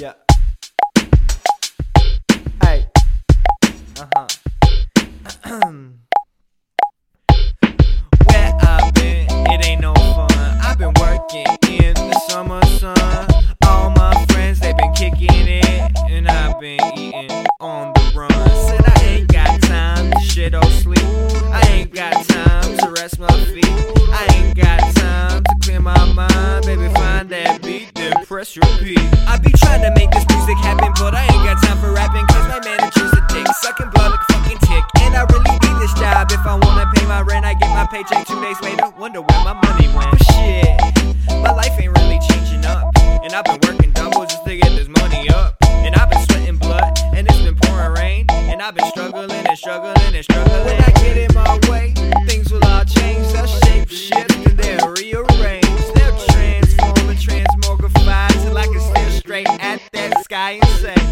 Yeah. Hey. Where I've been, it ain't no fun. I've been working in the summer sun. All my friends, they been kicking it, and I've been eating on the run. Said I ain't got time to shit or sleep. I ain't got time to rest my feet. I ain't got time to clear my mind. Baby, find that beat, then press repeat. I be trying to make this music happen, but I ain't got time for rapping, cause my manager's a dick, sucking blood like a fucking tick. And I really need this job. If I wanna pay my rent, I get my paycheck 2 days later. Wonder where my money went. But shit, my life ain't really changing up, and I've been working double just to get this money up. And I've been sweating blood, and it's been pouring rain, and I've been struggling and struggling and struggling. When I get in my way, things will all change. They'll shape shift and they'll rearrange. They'll transform and transmogrify till I can stare straight at that sky and say,